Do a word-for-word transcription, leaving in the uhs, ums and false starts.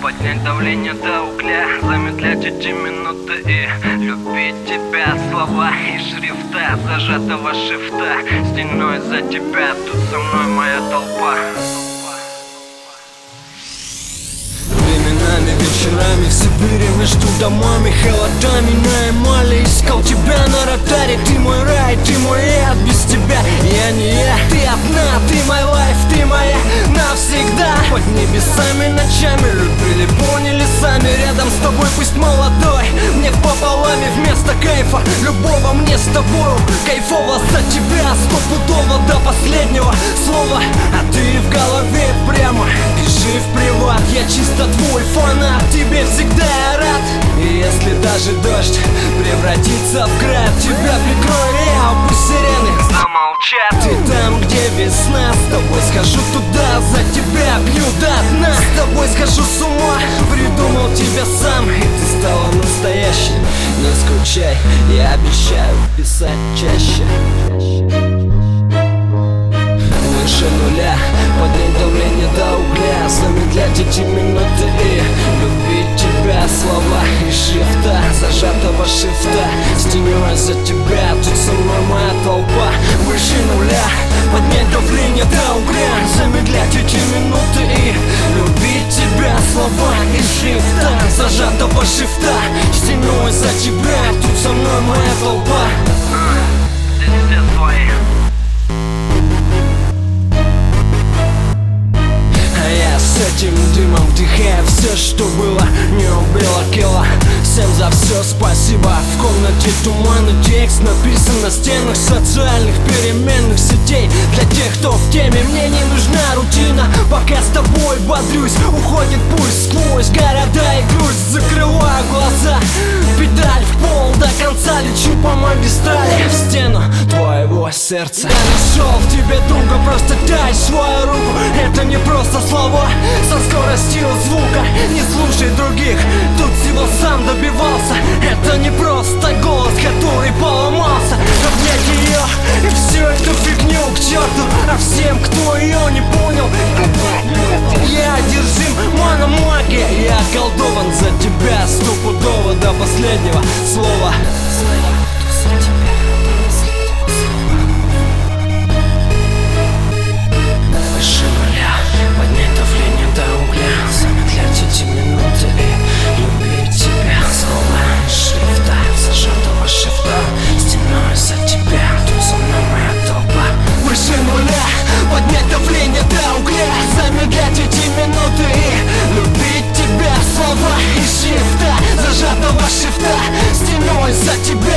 Поднять давление до угля, замедлять эти минуты и любить тебя. Слова и шрифта зажатого шифта, стеной за тебя, тут со мной моя толпа. Временами, вечерами, в Сибири между домами, холодами на Ямале искал тебя на радаре. Ты мой рай, ты мой я, без тебя я не я. Ты одна, ты мой лайф, ты моя навсегда. Под небесами ночами любили, поняли сами. Рядом с тобой пусть молодой, мне пополами вместо кайфа любого мне с тобою кайфово за тебя, стопудово до последнего слова. А ты в голове прямо, пиши в приват, я чисто твой фанат, тебе всегда я рад. И если даже дождь превратится в град, тебя прикрою я, пусть сирены Замолчат. Ты там, где весна, с тобой схожу туда, за тебя бью до дна. С тобой схожу с ума, придумал тебя сам, и ты стала настоящей. Не скучай, я обещаю писать чаще. Выше нуля, поднять давление до угля, замедлять эти минуты и любить тебя. Слова и шрифта зажатого шифта, стеной за тебя, тут со мной моя толпа. Выше нуля, поднять давление до угля, замедлять эти минуты и любить тебя. Слова и шрифта зажатого шифта, стеной за тебя, тут со мной моя толпа. Здесь все твои. С этим дымом вдыхая все, что было, не убило кило. Всем за все спасибо. В комнате туман и текст написан на стенах социальных переменных сетей. Для тех, кто в теме, мне не нужна рутина. Пока с тобой бодрюсь, уходит пульс сквозь города и грусть. Закрываю глаза, педаль в пол, до конца лечу по магистрали в стену твоего сердца. Я нашел в тебе друга, просто дай свою руку. Это не просто слова со скоростью звука, не слушай других, тут всего сам добивался. Это не просто голос, который поломался. Обнять ее и всю эту фигню к черту, а всем, кто ее не понял, я одержим мономагия. Я околдован за тебя, стопудово до последнего слова. Поднять давление до угля, замедлять эти минуты и любить тебя. Слова и шрифта зажатого шрифта, стеной за тебя.